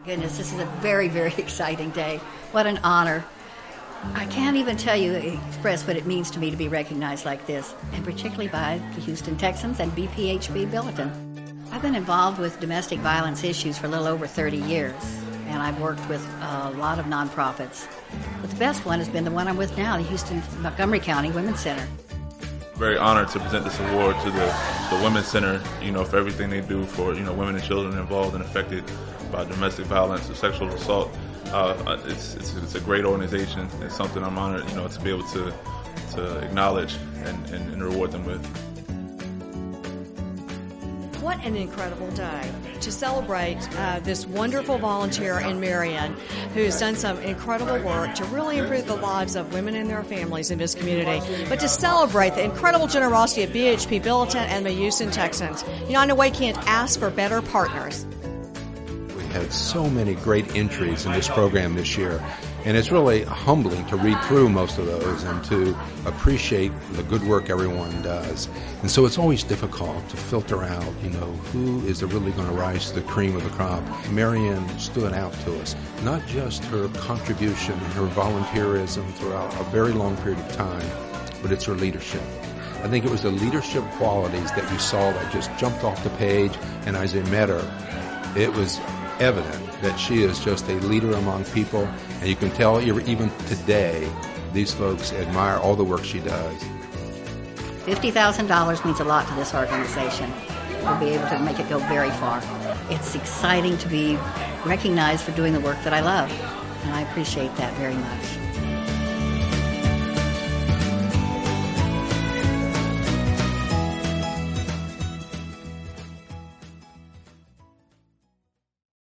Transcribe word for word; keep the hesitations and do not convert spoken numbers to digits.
Goodness, this is a very, very exciting day. What an honor. I can't even tell you, express what it means to me to be recognized like this, and particularly by the Houston Texans and B P H B Billiton. I've been involved with domestic violence issues for a little over thirty years, and I've worked with a lot of nonprofits. But the best one has been the one I'm with now, the Houston Montgomery County Women's Center. Very honored to present this award to the, the Women's Center, you know, for everything they do for, you know, women and children involved and affected by domestic violence or sexual assault. Uh, it's, it's it's a great organization. It's something I'm honored, you know, to be able to to acknowledge and, and, and reward them with. What an incredible day to celebrate uh, this wonderful volunteer in Marion who's done some incredible work to really improve the lives of women and their families in this community, but to celebrate the incredible generosity of B H P Billiton and the Houston Texans. You know, I know we can't ask for better partners. We had so many great entries in this program this year, and it's really humbling to read through most of those and to appreciate the good work everyone does. And so it's always difficult to filter out, you know, who is really going to rise to the cream of the crop. Marion stood out to us, not just her contribution and her volunteerism throughout a very long period of time, but it's her leadership. I think it was the leadership qualities that you saw that just jumped off the page, and as I met her, it was evident that she is just a leader among people, and you can tell even today these folks admire all the work she does. fifty thousand dollars means a lot to this organization. We'll be able to make it go very far. It's exciting to be recognized for doing the work that I love, and I appreciate that very much.